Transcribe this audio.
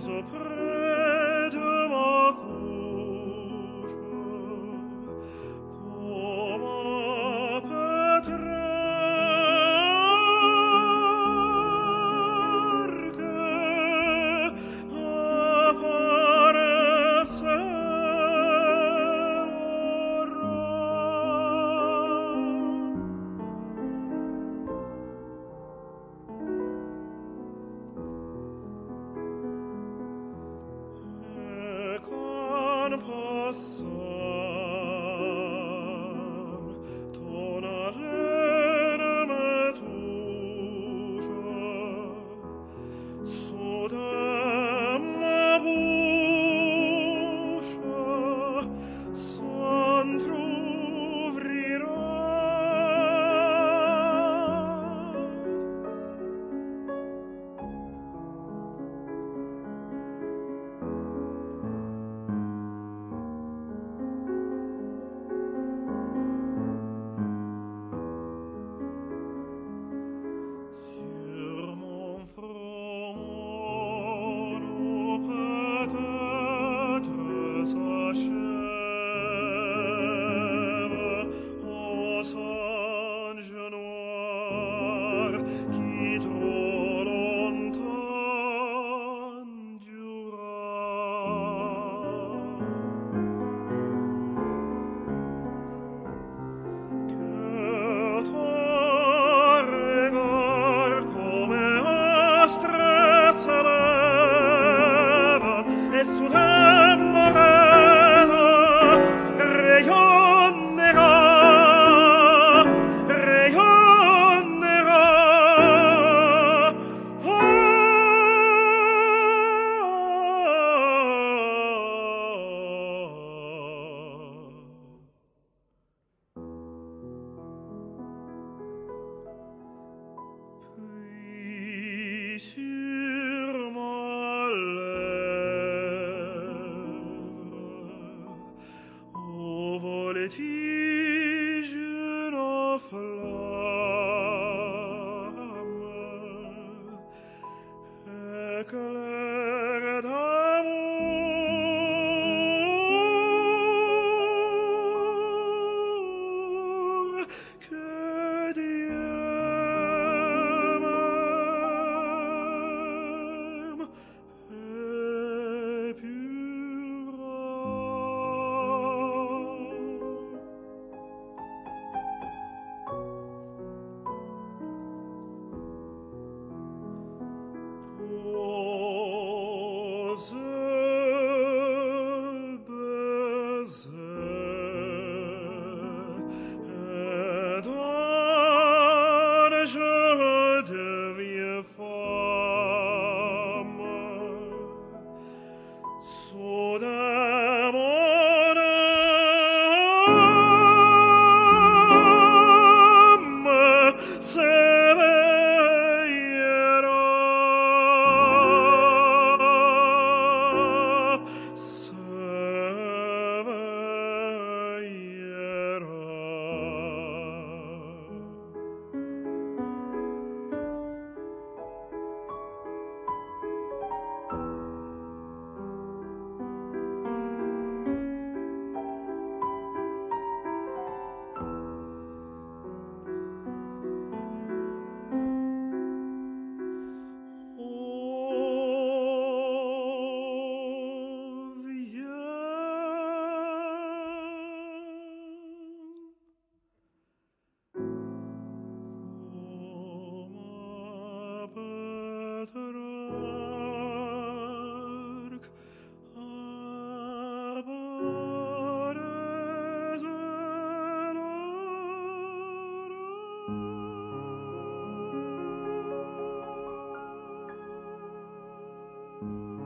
près de ma couche, comment peut-être que apparaisse l'aurore? Et qu'en passant, ton haleine me touche, soudain ma bouche s'entr'ouvrira. Sur mon front, peut-être s'achève un songe noir qui trop longtemps dura. Que ton regard comme astre s'élève et soudain mon rêve rayonnera, rayonnera. Puis sur ma lèvre, au voltige une flamme, éclair d'amour que Dieu m'aime épura. Pose baiser et donne je deviens femme. Soudain mon âme s'éveillera, oh, viens, Petrarch, apparaisse l'aurore.